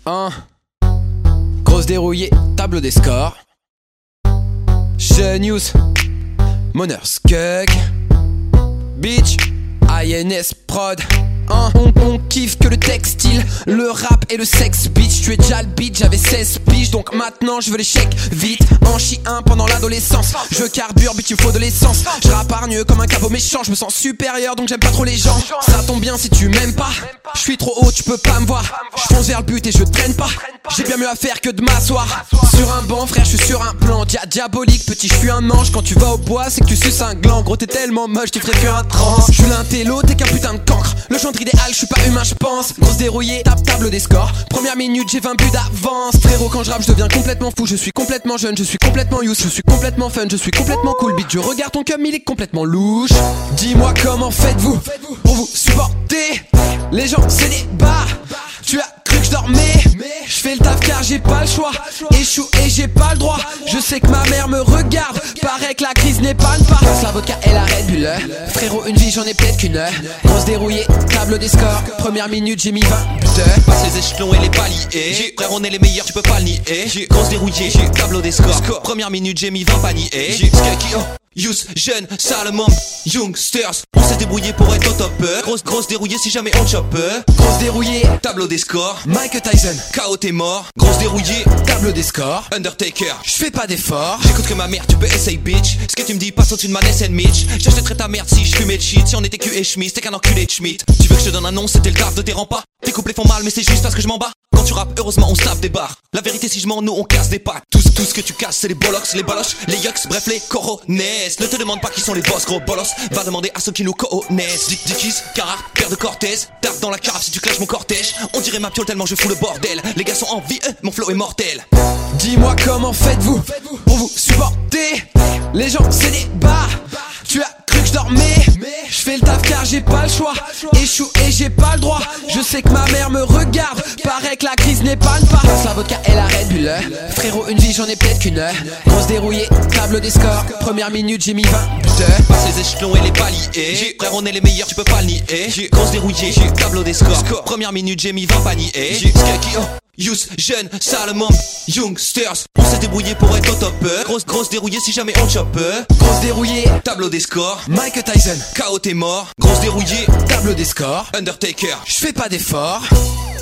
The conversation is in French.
1. Grosse dérouillée, tableau des scores. Genius, Moneur Skug, Bitch, INS Prod. On kiffe que le textile, le rap et le sexe, bitch. Tu es déjà le beat, j'avais 16 piges, donc maintenant je veux les chèques vite. En chie un pendant l'adolescence, je carbure, bitch, il faut de l'essence. Je rappe hargneux comme un capot méchant, je me sens supérieur donc j'aime pas trop les gens. Ça tombe bien si tu m'aimes pas, je suis trop haut, tu peux pas me voir. Je fonce vers le but et je traîne pas, j'ai bien mieux à faire que de m'asseoir sur un banc, frère, je suis sur un plan diabolique, petit, je suis un ange. Quand tu vas au bois, c'est que tu suces un gland. Gros, t'es tellement moche, tu ferais qu'un trans. Je suis l'intello, t'es qu'un putain de cancre. Le chantre idéal, je suis pas humain, je pense. Grosse dérouillée, table des scores. Première minute, j'ai 20 buts d'avance. Frérot, quand je rappe, je deviens complètement fou. Je suis complètement jeune, je suis complètement youth. Je suis complètement fun, je suis complètement cool. Beat, je regarde ton cum, il est complètement louche. Dis-moi comment faites-vous pour vous supporter. Les gens, c'est des bars. Tu as cru que je dormais, je fais le taf car j'ai pas le choix. Échoue et j'ai pas le droit. Je sais que ma mère me regarde, paraît que la crise n'épargne pas. Passe la vodka et la Red Bull. Frérot, une vie, j'en ai peut-être qu'une. Grosse dérouillée, table des scores. Première minute, j'ai mis 20 buteurs. Passe les échelons et les paliers. Frère, on est les meilleurs, tu peux pas le nier. Grosse dérouillée, tableau des scores. Première minute, j'ai mis 20 paniers. Youth, jeune, Salomon, youngsters. On s'est débrouillé pour être au top. Grosse dérouillée si jamais on chope. Grosse dérouillée, tableau des scores. Mike Tyson, KO t'es mort. Grosse dérouillée, tableau des scores. Undertaker, je fais pas d'effort. J'écoute que ma mère, tu peux essayer bitch. Ce que tu me dis passe au-dessus de ma SN Mitch. J'achèterais ta merde si je fumais de shit. Si on était cul et Schmitt, t'es qu'un enculé de Schmitt. Tu veux que je te donne un nom, c'était le taf de tes remparts. Tes couplets font mal mais c'est juste parce que je m'en bats. Quand tu rappes, heureusement on se tape des barres. La vérité si je mens, nous on casse des pattes. Tout ce que tu casses c'est les bollocks, les baloches, les yucks, bref les coronets. Ne te demande pas qui sont les boss gros bolos. Va demander à ceux qui nous connaissent. Dickies, Carrard, Père de Cortez. Tape dans la carafe si tu clashes mon cortège. On dirait ma piole tellement je fous le bordel. Les gars sont en vie, mon flow est mortel. Dis-moi comment faites-vous pour vous supporter. Les gens c'est des bars. Tu as cru que je dormais, je fais le taf car j'ai pas le choix. Échoue et j'ai pas le droit. Je sais que ma mère me regarde, paraît que la crise n'épargne pas. Passe la vodka et la Red Bull. Frérot, une vie, j'en ai peut-être qu'une. Grosse dérouillée, table des scores. Première minute, j'ai mis 20 buteurs. Passe les échelons et les paliers. Frère, on est les meilleurs, tu peux pas le nier. Grosse dérouillée, tableau des scores. Première minute, j'ai mis 20 paniers. Youth, jeune, Salomon, youngsters. On s'est débrouillé pour être au top. Grosse dérouillée si jamais on chope. Grosse dérouillée, tableau des scores. Mike Tyson, KO t'es mort. Grosse dérouillée, tableau des scores. Undertaker, je fais pas d'effort.